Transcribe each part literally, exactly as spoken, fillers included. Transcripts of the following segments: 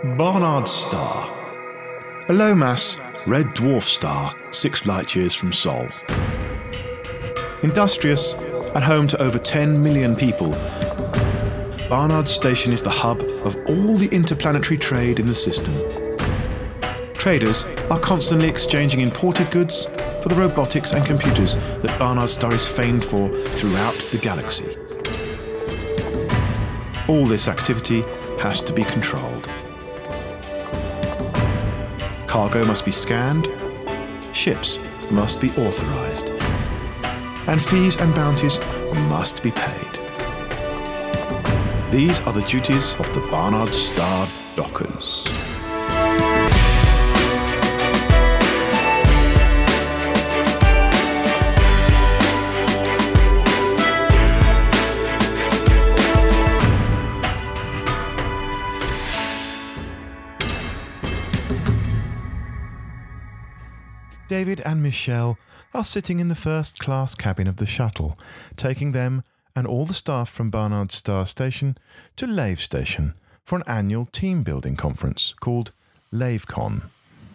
Barnard's Star. A low-mass, red dwarf star six light-years from Sol. Industrious and home to over ten million people, Barnard's Station is the hub of all the interplanetary trade in the system. Traders are constantly exchanging imported goods for the robotics and computers that Barnard's Star is famed for throughout the galaxy. All this activity has to be controlled. Cargo must be scanned, ships must be authorized, and fees and bounties must be paid. These are the duties of the Barnard's Star Dockers. David and Michelle are sitting in the first-class cabin of the shuttle, taking them and all the staff from Barnard's Star Station to Lave Station for an annual team-building conference called LaveCon.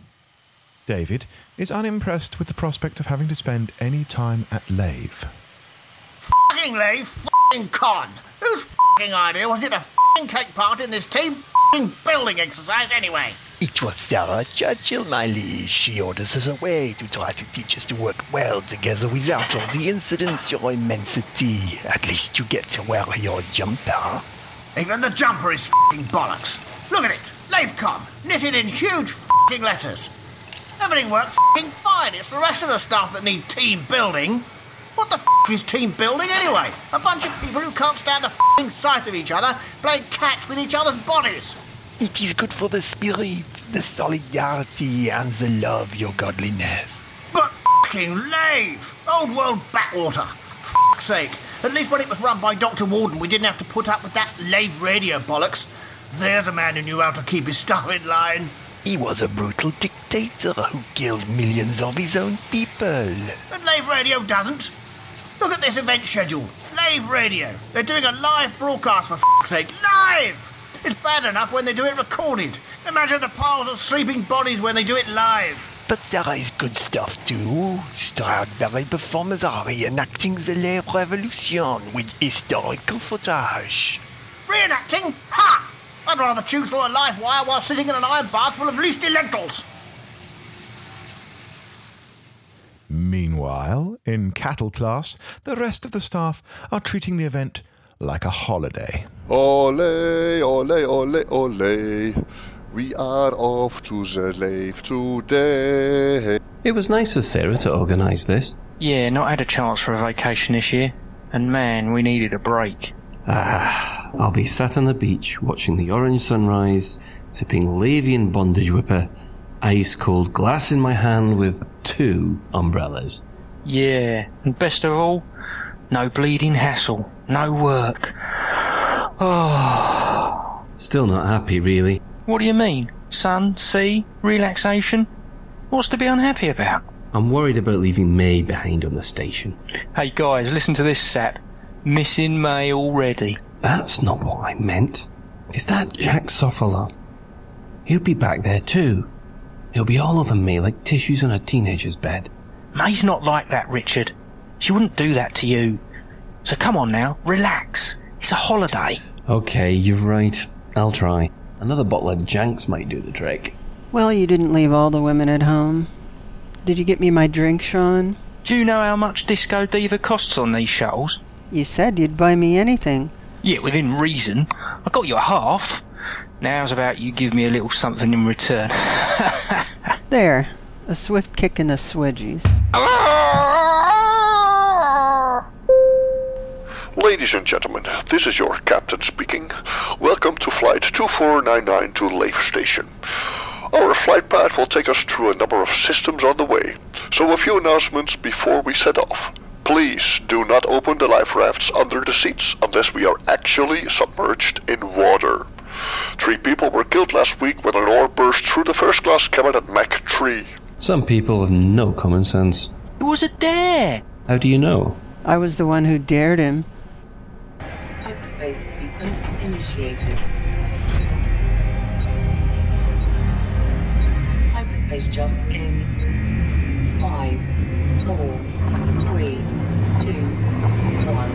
David is unimpressed with the prospect of having to spend any time at Lave. Fucking Lave fucking con! Whose fucking idea was it to fucking take part in this team fucking building exercise anyway? It was Sarah Churchill, my liege. She orders us away to try to teach us to work well together without all the incidents, your immensity. At least you get to wear your jumper. Even the jumper is fucking bollocks. Look at it. LaveCon, knitted in huge fucking letters. Everything works fucking fine. It's the rest of the staff that need team building. What the fuck is team building anyway? A bunch of people who can't stand the fucking sight of each other playing catch with each other's bodies. It is good for the spirit, the solidarity, and the love, your godliness. But fucking Lave! Old world backwater. Fuck's sake. At least when it was run by Doctor Warden, we didn't have to put up with that Lave radio bollocks. There's a man who knew how to keep his stuff in line. He was a brutal dictator who killed millions of his own people. And Lave radio doesn't. Look at this event schedule. Lave radio. They're doing a live broadcast, for fuck's sake. Live! It's bad enough when they do it recorded. Imagine the piles of sleeping bodies when they do it live. But there is good stuff too. Stradberry performers are reenacting the Lave Revolution with historical footage. Reenacting? Ha! I'd rather chew through a live wire while sitting in an iron bath full of leafy lentils. Meanwhile, in cattle class, the rest of the staff are treating the event like a holiday. Ole, ole, ole, ole. We are off to the Lave today. It was nice of Sarah to organise this. Yeah, not had a chance for a vacation this year. And man, we needed a break. Ah, I'll be sat on the beach watching the orange sunrise, sipping Lavian bondage whipper, ice cold glass in my hand with two umbrellas. Yeah, and best of all, no bleeding hassle, no work. Oh. Still not happy, really. What do you mean? Sun, sea, relaxation? What's to be unhappy about? I'm worried about leaving May behind on the station. Hey guys, listen to this sap. Missing May already. That's not what I meant. Is that Jack Sofalot? He'll be back there too. He'll be all over May like tissues on a teenager's bed. May's not like that, Richard. She wouldn't do that to you. So come on now, relax. It's a holiday. Okay, you're right. I'll try. Another bottle of Janks might do the trick. Well, you didn't leave all the women at home. Did you get me my drink, Sean? Do you know how much Disco Diva costs on these shuttles? You said you'd buy me anything. Yeah, within reason. I got you a half. Now's about you give me a little something in return. There. A swift kick in the swedgies. Ladies and gentlemen, this is your captain speaking. Welcome to flight two four nine nine to Lave Station. Our flight path will take us through a number of systems on the way, so a few announcements before we set off. Please do not open the life rafts under the seats unless we are actually submerged in water. Three people were killed last week when an ore burst through the first class cabin at Mach three. Some people have no common sense. It was a dare! How do you know? I was the one who dared him. Hyperspace sequence initiated. is jump in five, four, three, two, one.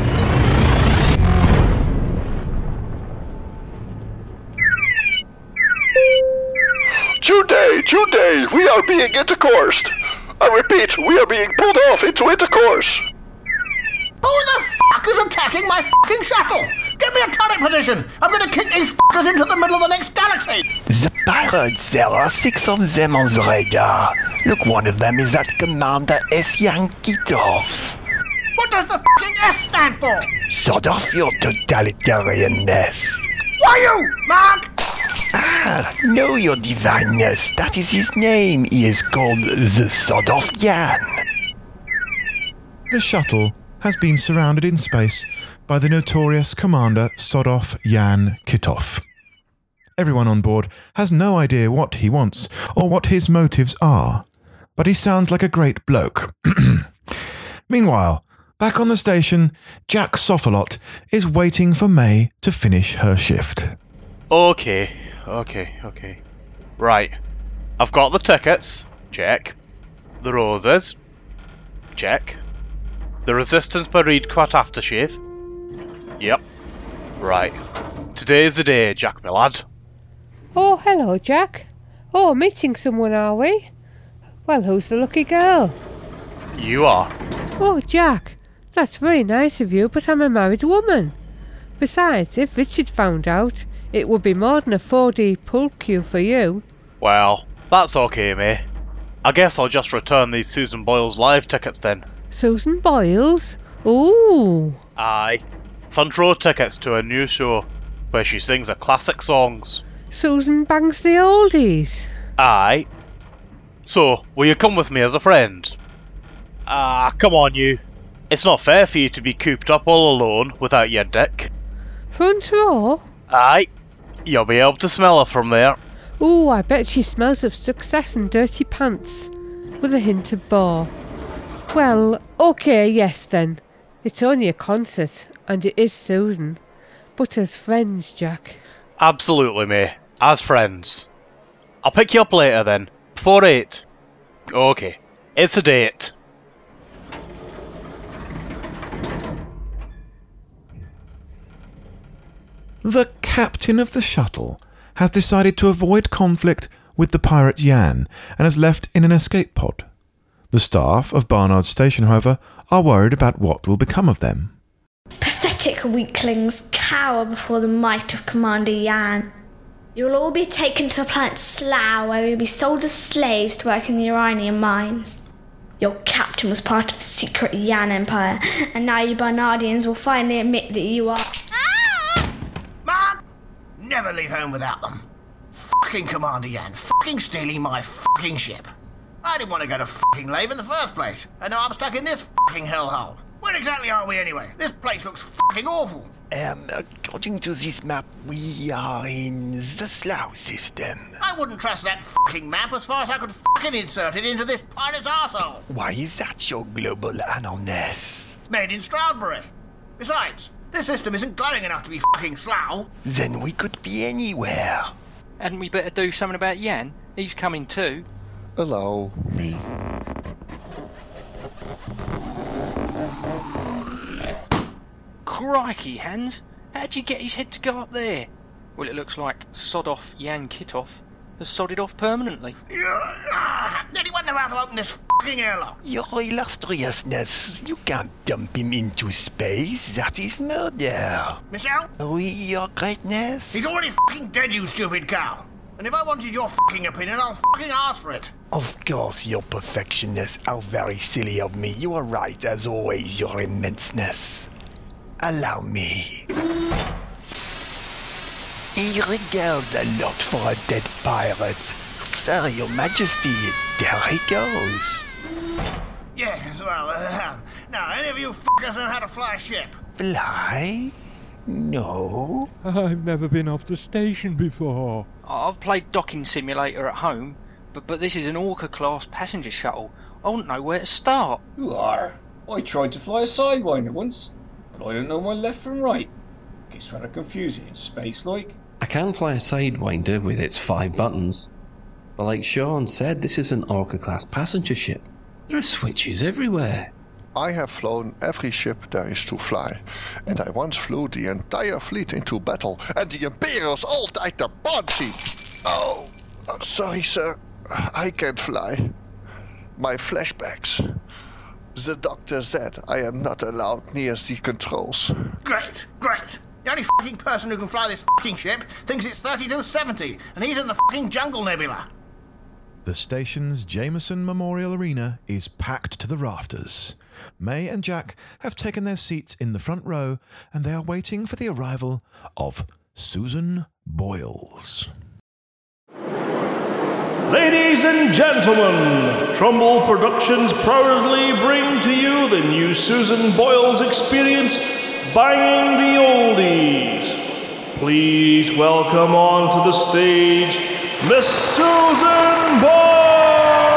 Today, today, we are being intercoursed. I repeat, we are being pulled off into intercourse. Who the fuck is attacking my fucking shuttle? Get me a turret position. I'm gonna kick these fuckers into the middle of the next galaxy. The pirates, there are six of them on the radar. Look, one of them is at Commander S. Yan Kitov. What does the fucking S stand for? Sort of your totalitarianness. Why you, Mark? Ah, no, your divineness. That is his name. He is called the Sword of Yan. The shuttle has been surrounded in space by the notorious Commander Sodov Yan Kitov. Everyone on board has no idea what he wants or what his motives are, but he sounds like a great bloke. Meanwhile, back on the station, Jack Sofalot is waiting for May to finish her shift. Okay, okay, okay. Right. I've got the tickets. Check. The roses. Check. The Resistance Parade Quat aftershave. Yep. Right. Today's the day, Jack, my lad. Oh, hello, Jack. Oh, meeting someone, are we? Well, who's the lucky girl? You are. Oh, Jack, that's very nice of you, but I'm a married woman. Besides, if Richard found out, it would be more than a four D pool cue for you. Well, that's okay, May. I guess I'll just return these Susan Boyle's live tickets then. Susan Boyle's? Ooh. Aye. Front row tickets to a new show where she sings her classic songs. Susan bangs the oldies. Aye. So, will you come with me as a friend? Ah, come on you. It's not fair for you to be cooped up all alone without your dick. Front row? Aye. You'll be able to smell her from there. Ooh, I bet she smells of success and dirty pants. With a hint of bore. Well, okay, yes then. It's only a concert, and it is Susan. But as friends, Jack. Absolutely, May. As friends. I'll pick you up later then. Before eight. Okay. It's a date. The captain of the shuttle has decided to avoid conflict with the pirate Yan and has left in an escape pod. The staff of Barnard Station, however, are worried about what will become of them. Pathetic weaklings cower before the might of Commander Yan. You will all be taken to the planet Slough, where you will be sold as slaves to work in the uranium mines. Your captain was part of the secret Yan Empire, and now you Barnardians will finally admit that you are... Ah! Mark! Never leave home without them. Fucking Commander Yan, fucking stealing my fucking ship. I didn't want to go to fucking Lave in the first place, and now I'm stuck in this fucking hellhole. Where exactly are we anyway? This place looks fucking awful. Um, according to this map, we are in the Slough system. I wouldn't trust that fucking map as far as I could fucking insert it into this pirate's arsehole. Why is that your global anonymous? Made in Stradbury. Besides, this system isn't glowing enough to be fucking Slough. Then we could be anywhere. Hadn't we better do something about Yan? He's coming too. Allow me. Crikey, Hans! How'd you get his head to go up there? Well, it looks like Sod-off Yan Kitov has sodded off permanently. Anyone know how to open this fucking airlock? Your illustriousness, you can't dump him into space. That is murder. Michelle? Oui, your greatness? He's already fucking dead, you stupid cow. And if I wanted your fucking opinion, I'll fucking ask for it. Of course, your perfectionness. How very silly of me. You are right, as always, your immenseness. Allow me. He regards a lot for a dead pirate. Sir, your majesty, there he goes. Yes, well, uh, now, any of you fuckers know how to fly a ship? Fly? No. I've never been off the station before. I've played Docking Simulator at home, but but this is an Orca-class passenger shuttle. I wouldn't know where to start. You are? I tried to fly a Sidewinder once, but I don't know my left from right. Gets rather confusing in space, like. I can fly a Sidewinder with its five buttons. But like Sean said, this is an Orca-class passenger ship. There are switches everywhere. I have flown every ship there is to fly, and I once flew the entire fleet into battle, and the Imperials all died the bond seat. Oh, uh, sorry, sir. I can't fly. My flashbacks. The doctor said I am not allowed near the controls. Great, great. The only fucking person who can fly this fucking ship thinks it's thirty-two seventy, and he's in the fucking Jungle Nebula. The station's Jameson Memorial Arena is packed to the rafters. May and Jack have taken their seats in the front row, and they are waiting for the arrival of Susan Boyles. Ladies and gentlemen, Trumbull Productions proudly bring to you the new Susan Boyles experience, Banging the Oldies. Please welcome onto the stage, Miss Susan Boyles!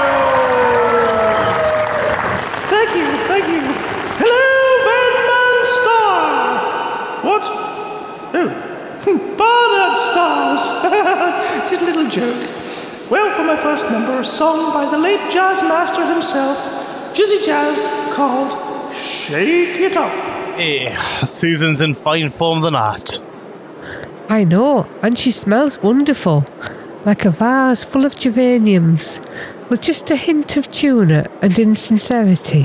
Thank you, thank you. Hello, Batman Star! What? Oh, Barnard Stars! Just a little joke. Well, for my first number, a song by the late jazz master himself, Jizzy Jazz, called Shake It Up. Eh, Susan's in fine form than that. I know, and she smells wonderful, like a vase full of geraniums, with just a hint of tuna and insincerity.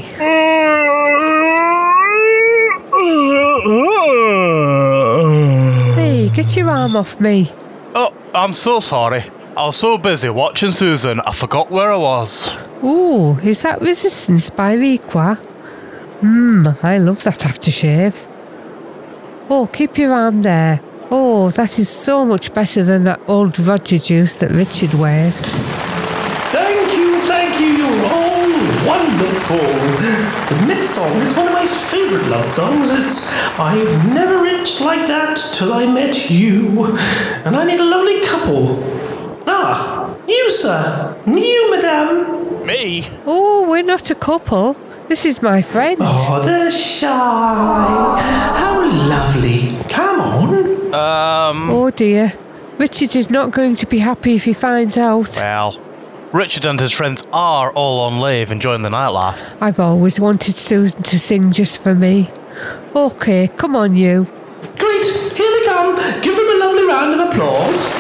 Hey, get your arm off me. Oh, I'm so sorry. I was so busy watching Susan, I forgot where I was. Ooh, is that Resistance by Requa? Mmm, I love that aftershave. Oh, keep your arm there. Oh, that is so much better than that old Roger juice that Richard wears. Thank you, thank you, you're all wonderful. The next song is one of my favourite love songs. It's I've never itched like that till I met you. And I need a lovely couple. Ah, you, sir. You, madame. Me? Oh, we're not a couple. This is my friend. Oh, they're shy. How lovely. Come on. Um... Oh, dear. Richard is not going to be happy if he finds out. Well, Richard and his friends are all on leave enjoying the nightlife. I've always wanted Susan to sing just for me. OK, come on, you. Great. Here they come. Give them a lovely round of applause.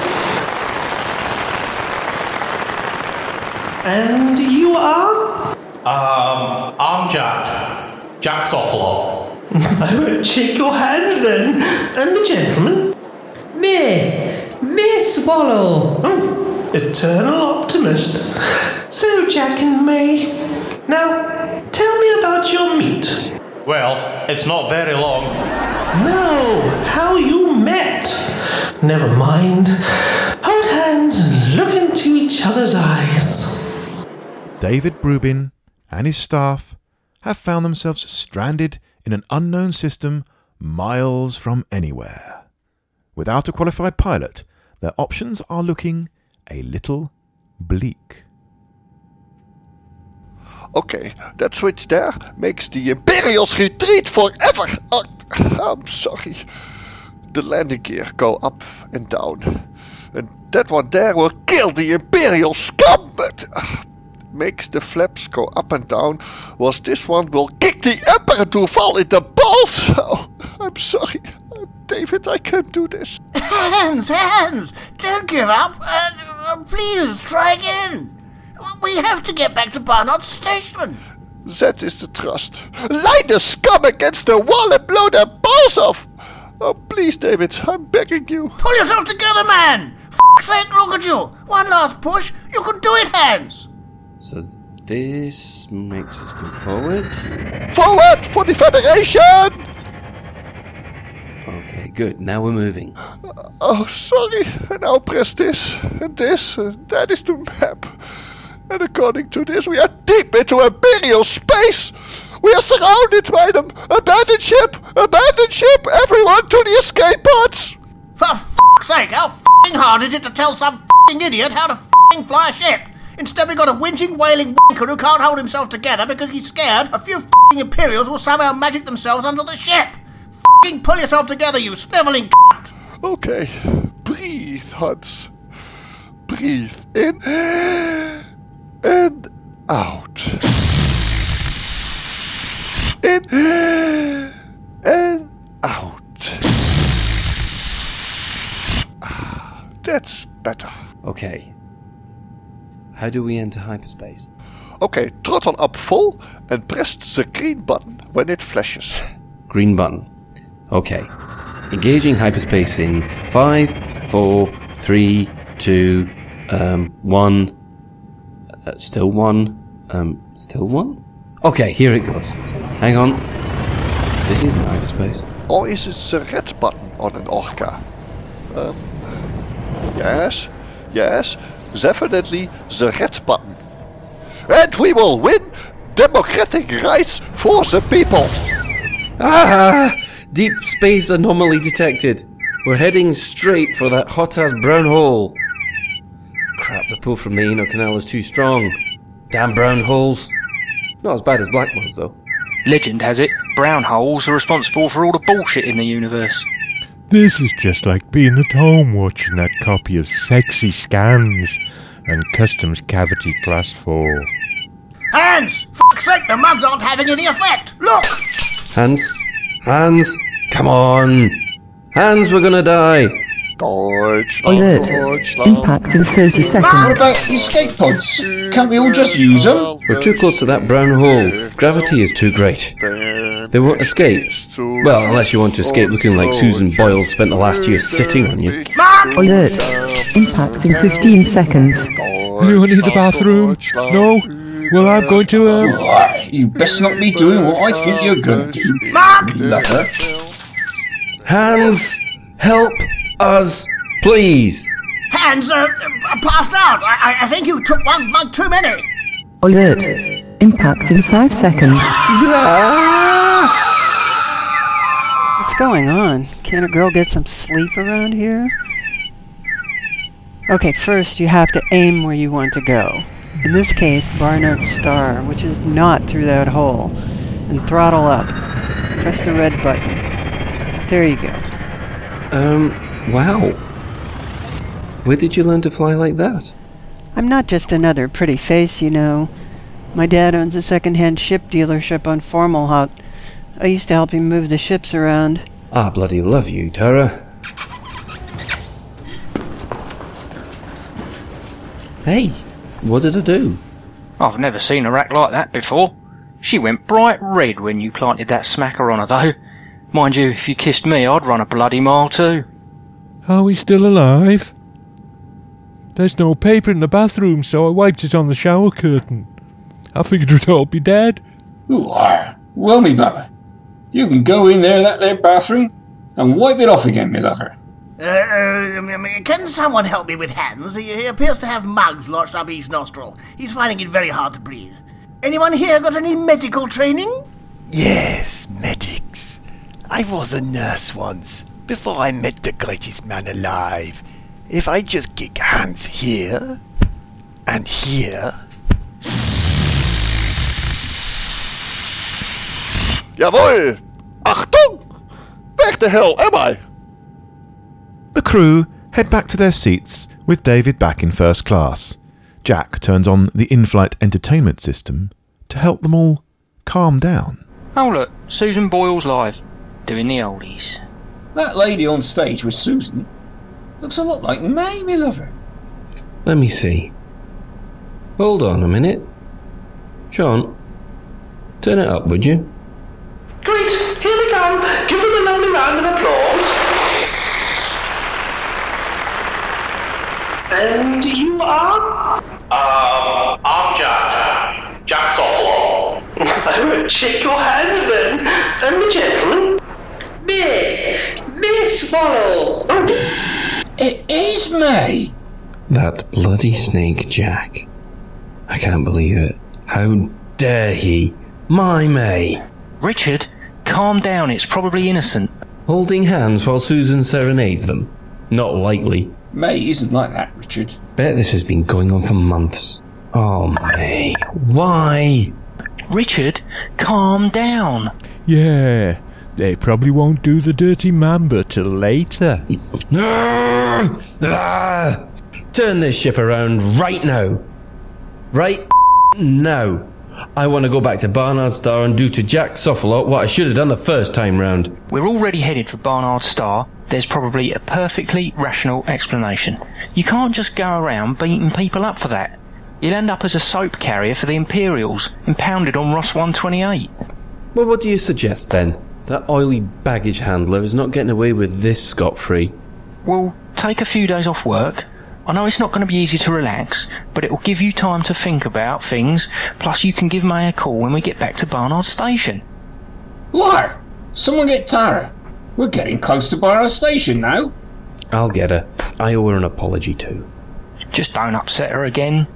And you are? Um, I'm Jack. Jack Soffalo. I won't shake your hand then. And the gentleman? May. May Swallow. Oh, eternal optimist. So, Jack and May, now, tell me about your meet. Well, it's not very long. No, how you met. Never mind. Hold hands and look into each other's eyes. David Brubin and his staff have found themselves stranded in an unknown system miles from anywhere. Without a qualified pilot, their options are looking a little bleak. Okay, that switch there makes the Imperials retreat forever. Oh, I'm sorry. The landing gear go up and down. And that one there will kill the Imperial scum, but uh, makes the flaps go up and down, whilst this one will kick the Emperor to fall in the balls. Oh, I'm sorry. Uh, David, I can't do this. Hands, hands! Don't give up. Uh, uh, please, try again. We have to get back to Barnard Station. That is the trust. Lie the scum against the wall and blow their balls off. Oh, please, David, I'm begging you. Pull yourself together, man. F***'s sake, look at you. One last push. You can do it, Hands. So this makes us go forward. Forward for the Federation! Okay, good. Now we're moving. Oh, sorry. And now press this and this. And that is the map. And according to this, we are deep into Imperial space. We are surrounded by them. Abandoned ship! Abandoned ship! Everyone to the escape pods! For f***'s sake, how f***ing hard is it to tell some f***ing idiot how to f***ing fly a ship? Instead we got a whinging, wailing wanker who can't hold himself together because he's scared a few f***ing Imperials will somehow magic themselves under the ship. F***ing pull yourself together, you snivelling c***. Okay, breathe, Hans. breathe in and out. In and out. Ah, that's better. Okay. How do we enter hyperspace? Okay, throttle up full and press the green button when it flashes. Green button. Okay. Engaging hyperspace in five, four, three, two, um, one. Uh, still one. Um, still one? Okay, here it goes. Hang on. This isn't hyperspace. Or is it the red button on an Orca? Um, yes, yes, definitely the red button. And we will win democratic rights for the people. Ah! Deep space anomaly detected. We're heading straight for that hot-ass brown hole. Crap, the pull from the Eno Canal is too strong. Damn brown holes. Not as bad as black ones, though. Legend has it, brown holes are responsible for all the bullshit in the universe. This is just like being at home watching that copy of Sexy Scans and Customs Cavity Class four. Hans! Fuck's sake, the mugs aren't having any effect! Look! Hans? Hans? Come on! Hans, we're gonna die! Deutschland, Alert. Deutschland. Impact in thirty What seconds. about escape pods? Can't we all just use them? We're too close to that brown hole. Gravity is too great. They won't escape. Well, unless you want to escape looking like Susan Boyle spent the last year sitting on you. Alert. Impact in fifteen seconds. Anyone need the bathroom? No? Well, I'm going to, um... Right, you best not be doing what I think you're going to do. Mark! Lover. Hans! Help us, please! Hans, uh, uh, passed out. I, I, I think you took one mug too many. Alert. Impact in five seconds. What's going on? Can't a girl get some sleep around here? Okay, first you have to aim where you want to go. In this case, Barnard's Star, which is not through that hole. And throttle up. Press the red button. There you go. Um, wow. Where did you learn to fly like that? I'm not just another pretty face, you know. My dad owns a second-hand ship dealership on Formalhaut. I used to help him move the ships around. I bloody love you, Tara. Hey, what did I do? I've never seen her act like that before. She went bright red when you planted that smacker on her, though. Mind you, if you kissed me, I'd run a bloody mile too. Are we still alive? There's no paper in the bathroom, so I wiped it on the shower curtain. I figured we'd all be dead. Ooh, ah, well, me baba. You can go in there, that there bathroom, and wipe it off again, me lover. Uh, uh, can someone help me with Hans? He, he appears to have mugs lodged up his nostril. He's finding it very hard to breathe. Anyone here got any medical training? Yes, medics. I was a nurse once, before I met the greatest man alive. If I just kick Hans here, and here... Jawohl! Achtung! Where the hell am I? The crew head back to their seats with David back in first class. Jack turns on the in-flight entertainment system to help them all calm down. Oh look, Susan Boyle's live, doing the oldies. That lady on stage with Susan looks a lot like May, me lover. Let me see. Hold on a minute. Sean, turn it up, would you? Great, here they come. Give them a lovely round of applause. And you are? Um, I'm Jack. Jack Softlaw. I won't shake your hand then. And the gentleman? Me, Miss Swallow. It is May. That bloody snake, Jack. I can't believe it. How dare he? My May. Richard, calm down, it's probably innocent. Holding hands while Susan serenades them. Not likely. May isn't like that, Richard. Bet this has been going on for months. Oh, May. Why? Richard, calm down. Yeah, they probably won't do the dirty mamba till later. Ah! Turn this ship around right now. Right now. I want to go back to Barnard Star and do to Jack Soffolot what I should have done the first time round. We're already headed for Barnard Star. There's probably a perfectly rational explanation. You can't just go around beating people up for that. You'll end up as a soap carrier for the Imperials, impounded on Ross one twenty-eight. Well, what do you suggest then? That oily baggage handler is not getting away with this scot-free. Well, take a few days off work. I know it's not going to be easy to relax, but it will give you time to think about things, plus you can give May a call when we get back to Barnard Station. What? Someone get Tara. We're getting close to Barnard Station now. I'll get her. I owe her an apology too. Just don't upset her again.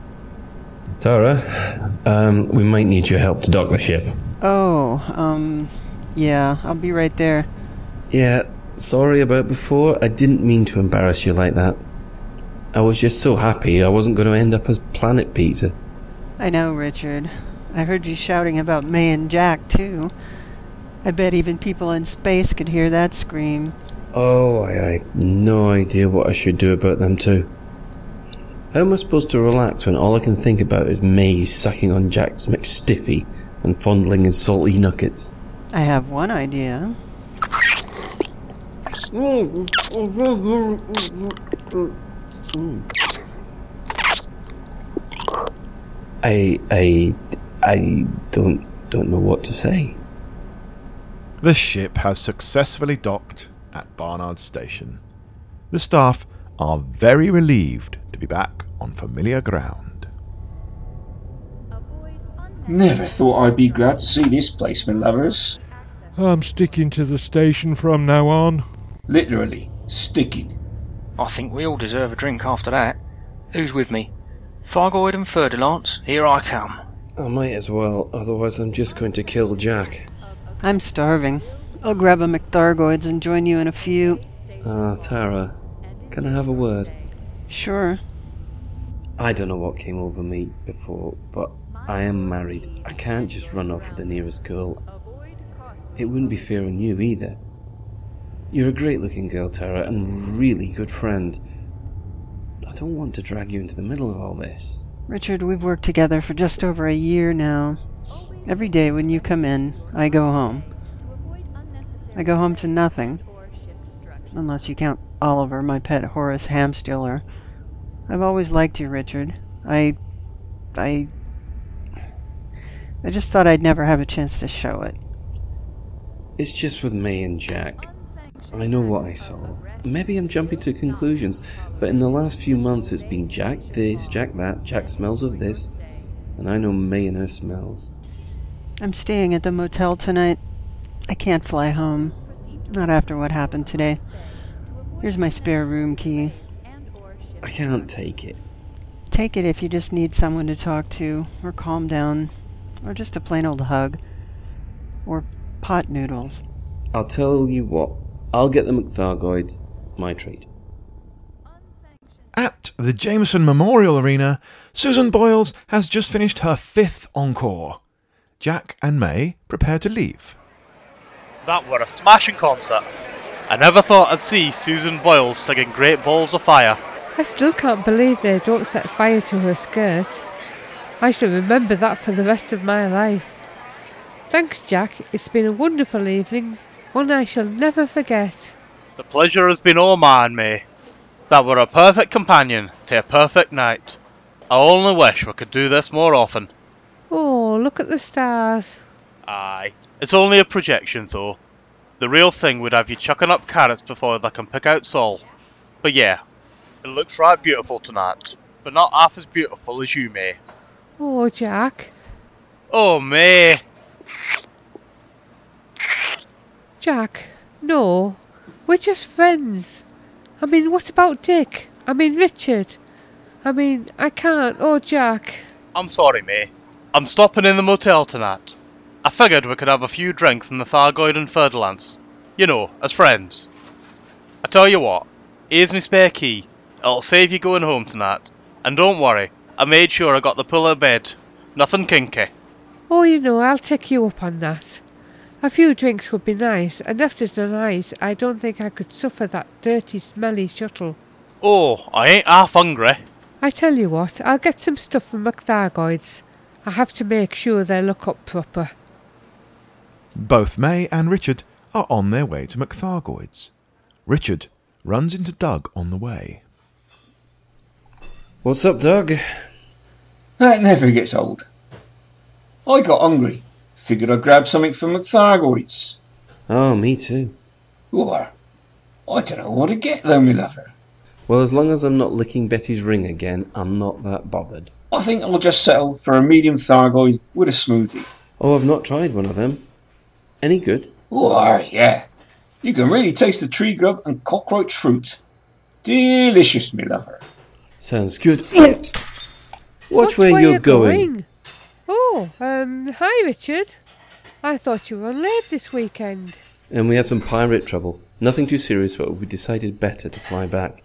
Tara, um, we might need your help to dock the ship. Oh, um, yeah, I'll be right there. Yeah, sorry about before. I didn't mean to embarrass you like that. I was just so happy I wasn't going to end up as Planet Pizza. I know, Richard. I heard you shouting about May and Jack, too. I bet even people in space could hear that scream. Oh, I, I have no idea what I should do about them too. How am I supposed to relax when all I can think about is May sucking on Jack's McStiffy and fondling his salty nuggets? I have one idea. I I I don't don't know what to say. The ship has successfully docked at Barnard Station. The staff are very relieved to be back on familiar ground. Never thought I'd be glad to see this place, my lovers. I'm sticking to the station from now on. Literally, sticking. I think we all deserve a drink after that. Who's with me? Thargoid and Ferdilance, here I come. I might as well, otherwise I'm just going to kill Jack. I'm starving. I'll grab a McThargoids and join you in a few. Ah, Tara, can I have a word? Sure. I don't know what came over me before, but I am married. I can't just run off with the nearest girl. It wouldn't be fair on you either. You're a great-looking girl, Tara, and really good friend. I don't want to drag you into the middle of all this. Richard, we've worked together for just over a year now. Every day when you come in, I go home. I go home to nothing. Unless you count Oliver, my pet Horace Hamstealer. I've always liked you, Richard. I... I... I just thought I'd never have a chance to show it. It's just with May and Jack. I know what I saw. Maybe I'm jumping to conclusions, but in the last few months it's been Jack this, Jack that, Jack smells of this, and I know May and her smells. I'm staying at the motel tonight. I can't fly home. Not after what happened today. Here's my spare room key. I can't take it. Take it if you just need someone to talk to, or calm down, or just a plain old hug. Or pot noodles. I'll tell you what. I'll get the McThargoids. My treat. At the Jameson Memorial Arena, Susan Boyles has just finished her fifth encore. Jack and May prepare to leave. That were a smashing concert. I never thought I'd see Susan Boyles singing Great Balls of Fire. I still can't believe they don't set fire to her skirt. I shall remember that for the rest of my life. Thanks, Jack. It's been a wonderful evening, one I shall never forget. The pleasure has been all mine, May. That were a perfect companion to a perfect night. I only wish we could do this more often. Oh, look at the stars. Aye. It's only a projection, though. The real thing would have you chucking up carrots before they can pick out Saul. But yeah, it looks right beautiful tonight. But not half as beautiful as you, May. Oh, Jack. Oh, May. Jack, no. We're just friends. I mean, what about Dick? I mean, Richard. I mean, I can't. Oh, Jack. I'm sorry, May. I'm stopping in the motel tonight. I figured we could have a few drinks in the Thargoid and Ferdilance. You know, as friends. I tell you what, here's my spare key. It'll save you going home tonight. And don't worry, I made sure I got the pillow bed. Nothing kinky. Oh, you know, I'll take you up on that. A few drinks would be nice, and after tonight, I don't think I could suffer that dirty, smelly shuttle. Oh, I ain't half hungry. I tell you what, I'll get some stuff from McThargoid's. I have to make sure they look up proper. Both May and Richard are on their way to McThargoid's. Richard runs into Doug on the way. What's up, Doug? That never gets old. I got hungry. Figured I'd grab something from McThargoid's. Oh, me too. Or, I don't know what to get though, me lover. Well, as long as I'm not licking Betty's ring again, I'm not that bothered. I think I'll just settle for a medium Thargoid with a smoothie. Oh, I've not tried one of them. Any good? Oh, yeah. You can really taste the tree grub and cockroach fruit. Delicious, me lover. Sounds good. Watch where you're going. going. Oh, um, hi Richard. I thought you were on leave this weekend. And we had some pirate trouble. Nothing too serious, but we decided better to fly back.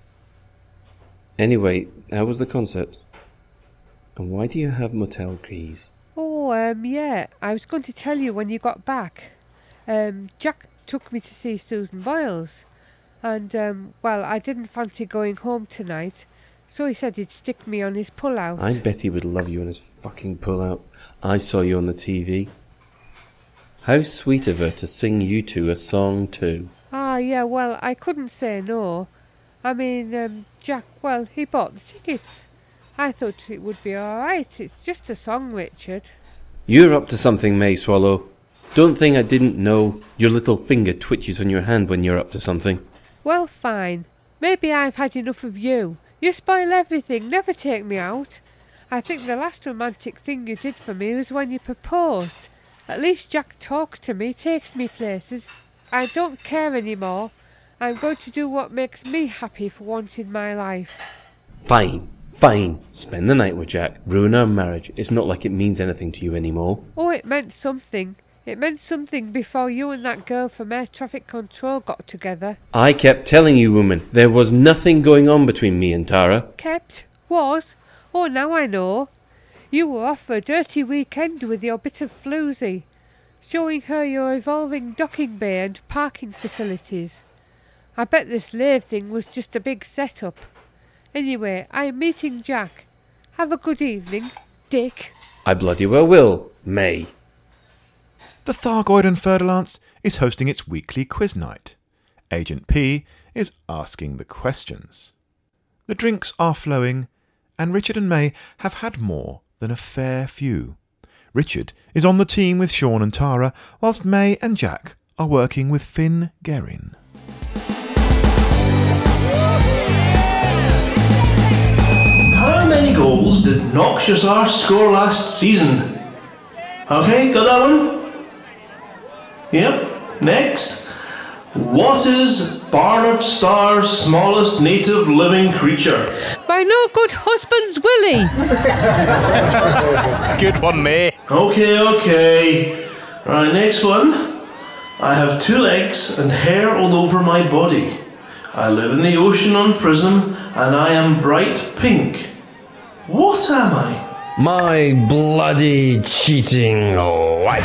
Anyway, how was the concert? And why do you have motel keys? Oh, um, yeah, I was going to tell you when you got back. Um, Jack took me to see Susan Boyles. And, um, well, I didn't fancy going home tonight, so he said he'd stick me on his pull-out. I bet he would love you on his fucking pull-out. I saw you on the T V. How sweet of her to sing you two a song too. Ah, yeah, well, I couldn't say no. I mean, um, Jack, well, he bought the tickets. I thought it would be all right. It's just a song, Richard. You're up to something, May Swallow. Don't think I didn't know your little finger twitches on your hand when you're up to something. Well, fine. Maybe I've had enough of you. You spoil everything, never take me out. I think the last romantic thing you did for me was when you proposed. At least Jack talks to me, takes me places. I don't care anymore. I'm going to do what makes me happy for once in my life. Fine, fine. Spend the night with Jack. Ruin our marriage. It's not like it means anything to you anymore. Oh, it meant something. It meant something before you and that girl from air traffic control got together. I kept telling you, woman, there was nothing going on between me and Tara. Kept? Was? Oh, now I know. You were off for a dirty weekend with your bit of floozy, showing her your evolving docking bay and parking facilities. I bet this lathe thing was just a big set-up. Anyway, I'm meeting Jack. Have a good evening, Dick. I bloody well will, May. The Thargoid and Fer-de-Lance is hosting its weekly quiz night. Agent P is asking the questions. The drinks are flowing, and Richard and May have had more than a fair few. Richard is on the team with Sean and Tara, whilst May and Jack are working with Finn Guerin. How many goals did Noxious Arse score last season? Okay, got that one? Yep, next. What is Barnard Star's smallest native living creature? My no good husband's Willie. Good one, May. Okay, okay. Right, next one. I have two legs and hair all over my body. I live in the ocean on Prism, and I am bright pink. What am I? My bloody cheating wife.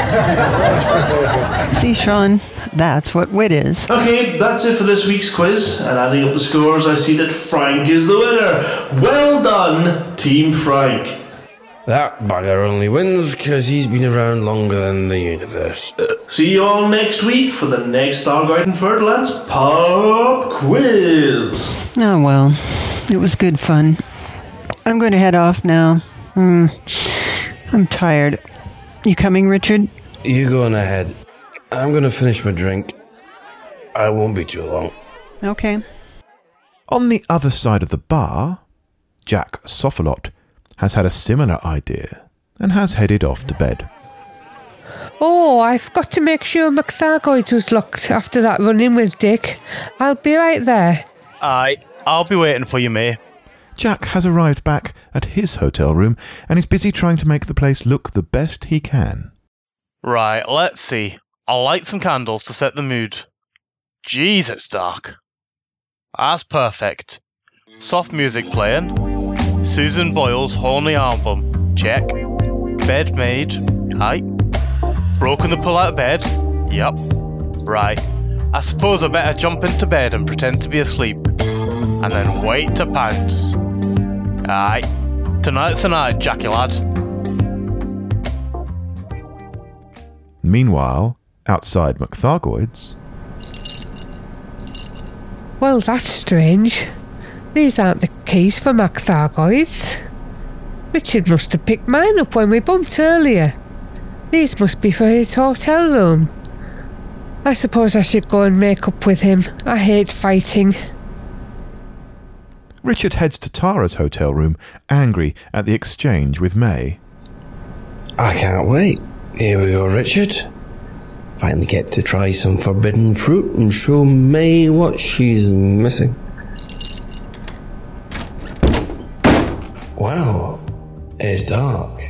See, Sean, that's what wit is. Okay, that's it for this week's quiz. And adding up the scores, I see that Frank is the winner. Well done, Team Frank. That bugger only wins because he's been around longer than the universe. See you all next week for the next Thargoid and Fer-de-Lance Pop Quiz. Oh, well, it was good fun. I'm going to head off now. Hmm, I'm tired. You coming, Richard? You go on ahead. I'm going to finish my drink. I won't be too long. Okay. On the other side of the bar, Jack Sophalot has had a similar idea and has headed off to bed. Oh, I've got to make sure McThargoid was locked after that run-in with Dick. I'll be right there. Aye, I'll be waiting for you, May. Jack has arrived back at his hotel room and is busy trying to make the place look the best he can. Right, let's see. I'll light some candles to set the mood. Jeez, it's dark. That's perfect. Soft music playing. Susan Boyle's Horny album. Check. Bed made. Aye. Broken the pull out of bed. Yep. Right. I suppose I better jump into bed and pretend to be asleep. and then wait to pounce. Aye, tonight's the night, Jackie lad. Meanwhile, outside McThargoid's... Well, that's strange. These aren't the keys for McThargoid's. Richard must have picked mine up when we bumped earlier. These must be for his hotel room. I suppose I should go and make up with him. I hate fighting. Richard heads to Tara's hotel room, angry at the exchange with May. I can't wait. Here we go, Richard. Finally get to try some forbidden fruit and show May what she's missing. Wow, it's dark.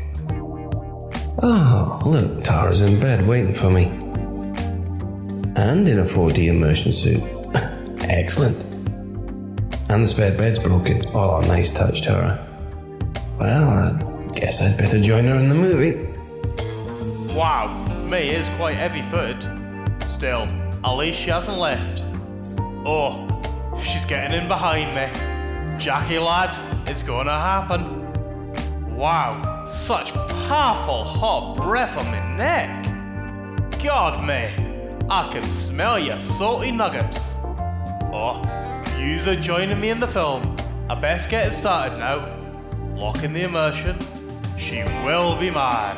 Oh, look, Tara's in bed waiting for me. And in a four D immersion suit. Excellent. And the spare bed's broken. Oh, nice touch, Tara. Well, I guess I'd better join her in the movie. Wow, May is quite heavy-footed. Still, at least she hasn't left. Oh, she's getting in behind me. Jackie lad, it's gonna happen. Wow, such powerful hot breath on my neck. God, May, I can smell your salty nuggets. Oh, yous are joining me in the film. I best get it started now. Lock in the immersion. She will be mine.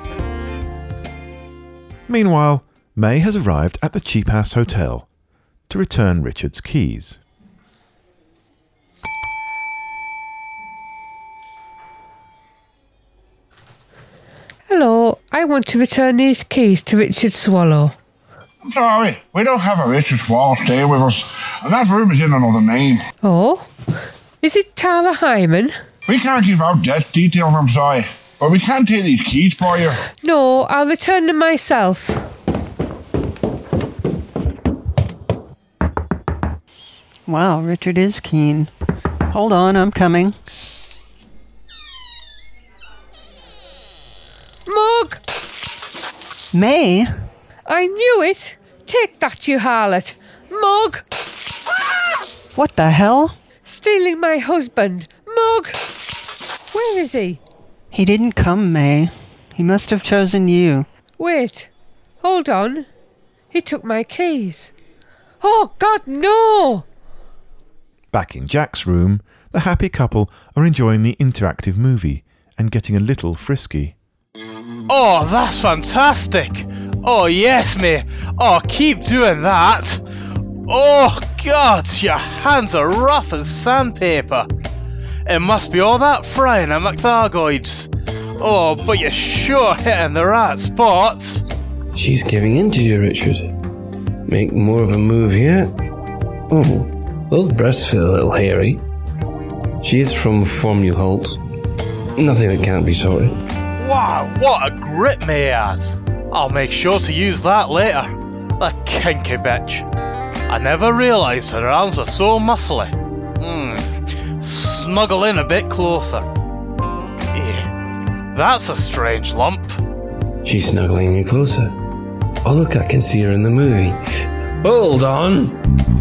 Meanwhile, May has arrived at the Cheap House Hotel to return Richard's keys. Hello, I want to return these keys to Richard Swallow. I'm sorry, we don't have a Richard Swallow staying with us, and that room is in another name. Oh? Is it Tara Hyman? We can't give out death details, I'm sorry, but we can take these keys for you. No, I'll return them myself. Wow, Richard is keen. Hold on, I'm coming. Mug! May? I knew it! Take that, you harlot! Mug! What the hell? Stealing my husband! Mug! Where is he? He didn't come, May. He must have chosen you. Wait. Hold on. He took my keys. Oh, God, no! Back in Jack's room, the happy couple are enjoying the interactive movie and getting a little frisky. Oh, that's fantastic! Oh, yes, mate. Oh, keep doing that. Oh, God, your hands are rough as sandpaper. It must be all that frying at McThargoid's. Oh, but you're sure hitting the right spots. She's giving in to you, Richard. Make more of a move here. Oh, those breasts feel a little hairy. She is from Formulholt. Nothing that can't be sorted. Wow, what a grip May has. I'll make sure to use that later. That kinky bitch. I never realised her arms were so muscly. Hmm. Snuggle in a bit closer. Eh, that's a strange lump. She's snuggling you closer. Oh look, I can see her in the movie. Hold on!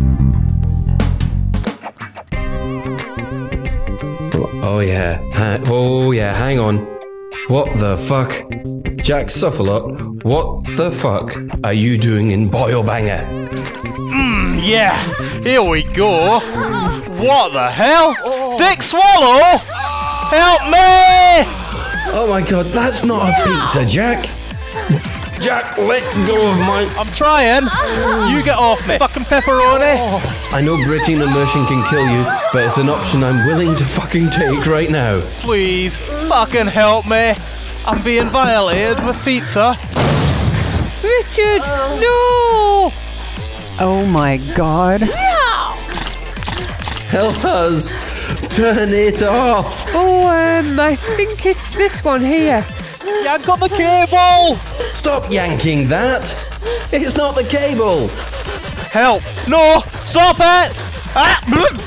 Oh yeah, ha- oh yeah, hang on. What the fuck? Jack Suffolok, what the fuck are you doing in Boylebanger? Mmm, yeah, here we go. What the hell? Dick Swallow? Help me! Oh my god, that's not a pizza, Jack! Jack, let go of my... I'm trying! You get off me, fucking pepperoni! I know breaking immersion can kill you, but it's an option I'm willing to fucking take right now. Please, fucking help me! I'm being violated with pizza. Richard, no! Oh my god. Help us! Turn it off! Oh, um, I think it's this one here. Yank on the cable! Stop yanking that! It's not the cable! Help! No! Stop it! Ah!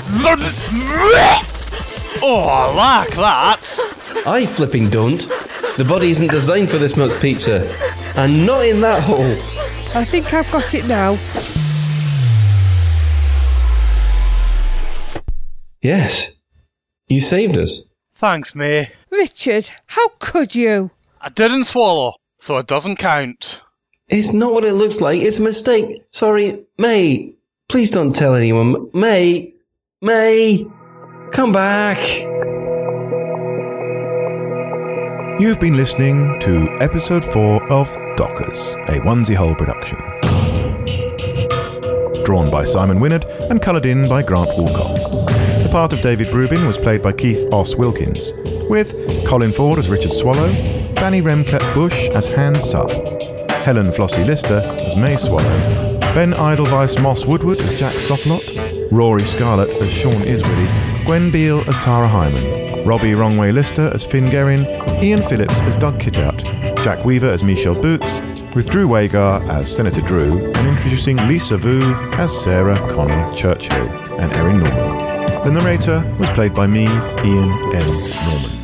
Oh, I like that! I flipping don't. The body isn't designed for this milk pizza. And not in that hole. I think I've got it now. Yes. You saved us. Thanks, May. Richard, how could you? I didn't swallow, so it doesn't count. It's not what it looks like. It's a mistake. Sorry, May. Please don't tell anyone. May. May. Come back. You've been listening to episode four of Dockers, a Onesie Hole production. Drawn by Simon Wynnard and coloured in by Grant Woolcock. The part of David Brubin was played by Keith Oss Wilkins, with Colin Ford as Richard Swallow, Danny Remklep Bush as Hans Sub, Helen Flossie Lister as May Swallow, Ben Edelweiss Moss Woodward as Jack Soflot, Rory Scarlett as Sean Iswilly, Gwen Beale as Tara Hyman, Robbie Wrongway Lister as Finn Guerin, Ian Phillips as Doug Kitout, Jack Weaver as Michelle Boots, with Drew Wagar as Senator Drew, and introducing Lisa Vu as Sarah Connor Churchill and Erin Norman. The narrator was played by me, Ian M. Norman.